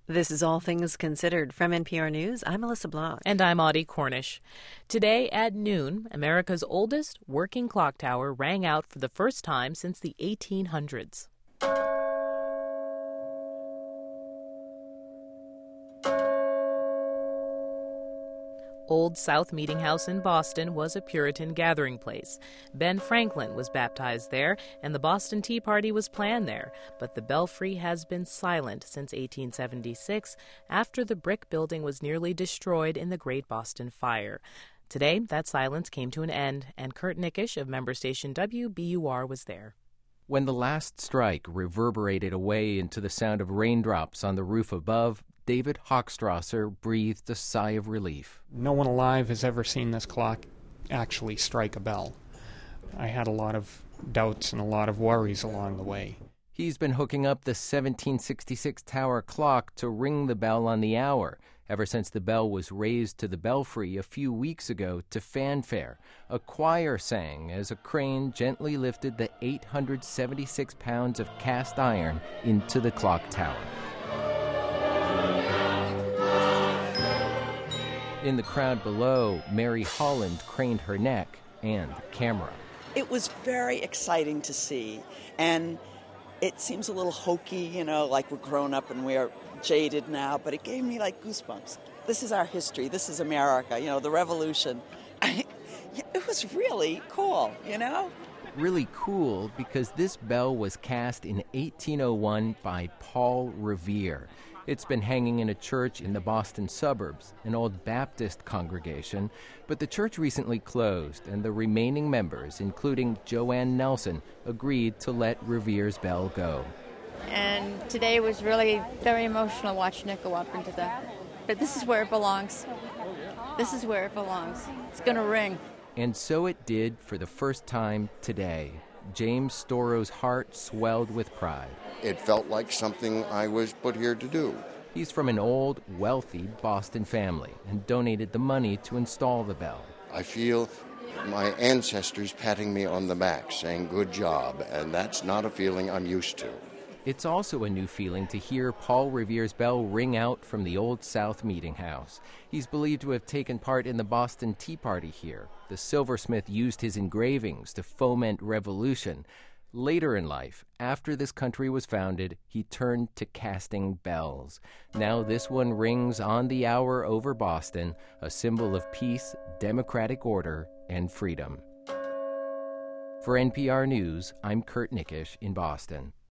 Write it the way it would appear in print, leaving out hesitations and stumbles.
This is All Things Considered from NPR News. I'm Melissa Blanc. And I'm Audie Cornish. Today at noon, America's oldest working clock tower rang out for the first time since the 1800s. Old South Meeting House in Boston was a Puritan gathering place. Ben Franklin was baptized there, and the Boston Tea Party was planned there. But the belfry has been silent since 1876, after the brick building was nearly destroyed in the Great Boston Fire. Today, that silence came to an end, and Kurt Nickisch of member station WBUR was there. When the last strike reverberated away into the sound of raindrops on the roof above, David Hochstrasser breathed a sigh of relief. No one alive has ever seen this clock actually strike a bell. I had a lot of doubts and a lot of worries along the way. He's been hooking up the 1766 tower clock to ring the bell on the hour ever since the bell was raised to the belfry a few weeks ago to fanfare. A choir sang as a crane gently lifted the 876 pounds of cast iron into the clock tower. In the crowd below, Mary Holland craned her neck and the camera. It was very exciting to see, and it seems a little hokey, like we're grown up and we're jaded now, but it gave me like goosebumps. This is our history. This is America, the revolution. It was really cool, Really cool because this bell was cast in 1801 by Paul Revere. It's been hanging in a church in the Boston suburbs, an old Baptist congregation, but the church recently closed, and the remaining members, including Joanne Nelson, agreed to let Revere's bell go. And today was really very emotional watching it go up into but this is where it belongs. This is where it belongs. It's going to ring. And so it did for the first time today. James Storrow's heart swelled with pride. It felt like something I was put here to do. He's from an old, wealthy Boston family and donated the money to install the bell. I feel my ancestors patting me on the back, saying, "Good job," and that's not a feeling I'm used to. It's also a new feeling to hear Paul Revere's bell ring out from the Old South Meeting House. He's believed to have taken part in the Boston Tea Party here. The silversmith used his engravings to foment revolution. Later in life, after this country was founded, he turned to casting bells. Now this one rings on the hour over Boston, a symbol of peace, democratic order, and freedom. For NPR News, I'm Kurt Nickisch in Boston.